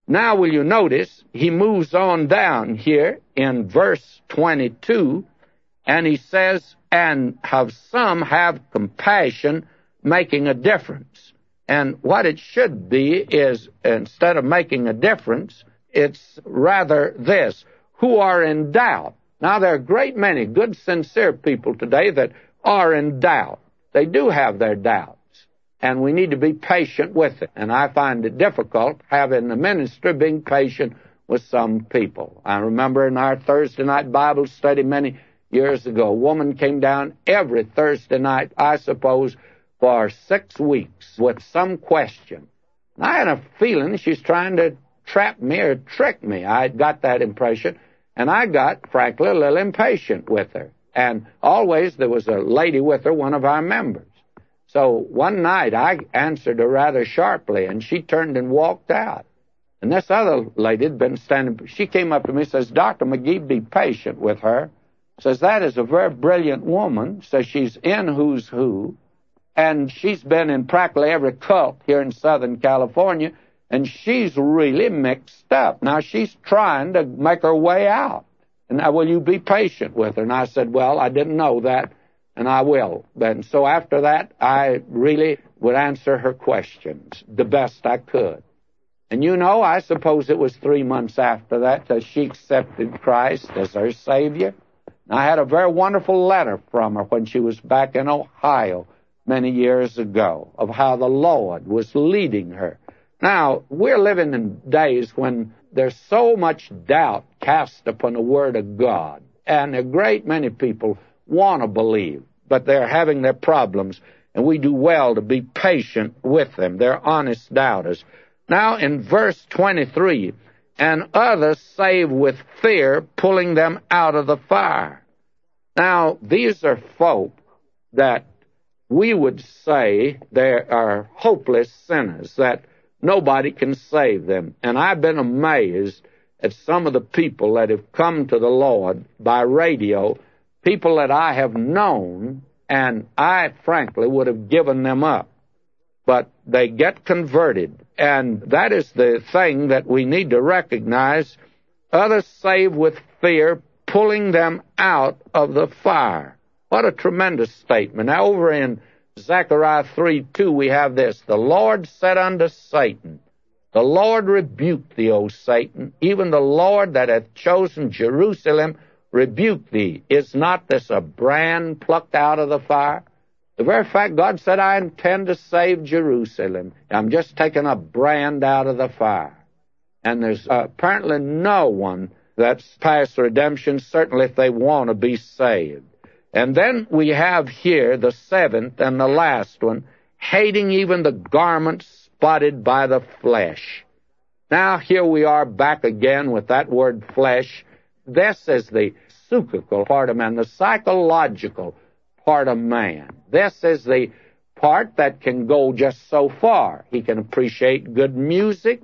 Now, will you notice, he moves on down here in verse 22, and he says, and some have compassion, making a difference. And what it should be is, instead of making a difference, it's rather this, who are in doubt. Now, there are a great many good, sincere people today that are in doubt. They do have their doubts, and we need to be patient with it. And I find it difficult having the ministry being patient with some people. I remember in our Thursday night Bible study many years ago, a woman came down every Thursday night, I suppose, for 6 weeks with some question. And I had a feeling she's trying to trap me or trick me. I got that impression, and I got, frankly, a little impatient with her. And always there was a lady with her, one of our members. So one night I answered her rather sharply, and she turned and walked out. And this other lady had been standing. She came up to me and says, Dr. McGee, be patient with her. Says, that is a very brilliant woman. Says, she's in Who's Who. And she's been in practically every cult here in Southern California. And she's really mixed up. Now, she's trying to make her way out. And now, will you be patient with her? And I said, well, I didn't know that, and I will. And so after that, I really would answer her questions the best I could. And you know, I suppose it was 3 months after that she accepted Christ as her Savior. And I had a very wonderful letter from her when she was back in Ohio many years ago of how the Lord was leading her. Now, we're living in days when there's so much doubt cast upon the Word of God, and a great many people want to believe, but they're having their problems, and we do well to be patient with them. They're honest doubters. Now, in verse 23, and others save with fear, pulling them out of the fire. Now, these are folk that we would say they are hopeless sinners, that nobody can save them. And I've been amazed at some of the people that have come to the Lord by radio, people that I have known, and I frankly would have given them up. But they get converted, and that is the thing that we need to recognize. Others save with fear, pulling them out of the fire. What a tremendous statement. Now, over in Zechariah 3:2, we have this. The Lord said unto Satan, the Lord rebuked thee, O Satan, even the Lord that hath chosen Jerusalem rebuke thee. Is not this a brand plucked out of the fire? The very fact God said, I intend to save Jerusalem. I'm just taking a brand out of the fire. And there's apparently no one that's past redemption, certainly if they want to be saved. And then we have here the seventh and the last one, hating even the garments spotted by the flesh. Now here we are back again with that word flesh. This is the psychical part of man, the psychological part of man. This is the part that can go just so far. He can appreciate good music,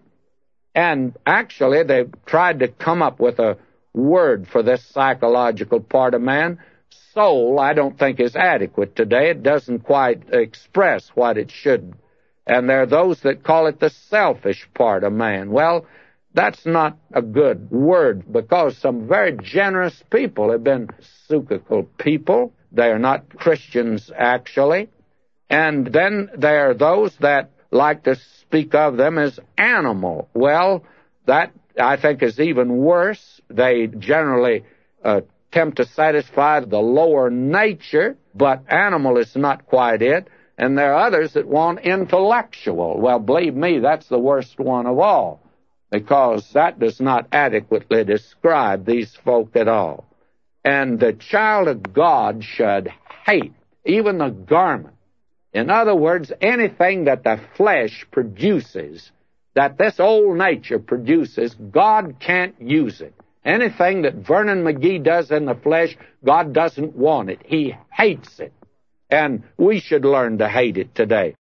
and actually they've tried to come up with a word for this psychological part of man. Soul, I don't think, is adequate today. It doesn't quite express what it should. And there are those that call it the selfish part of man. Well, that's not a good word, because some very generous people have been psychical people. They are not Christians, actually. And then there are those that like to speak of them as animal. Well, that, I think, is even worse. They generally attempt to satisfy the lower nature, but animal is not quite it. And there are others that want intellectual. Well, believe me, that's the worst one of all, because that does not adequately describe these folk at all. And the child of God should hate even the garment. In other words, anything that the flesh produces, that this old nature produces, God can't use it. Anything that Vernon McGee does in the flesh, God doesn't want it. He hates it. And we should learn to hate it today.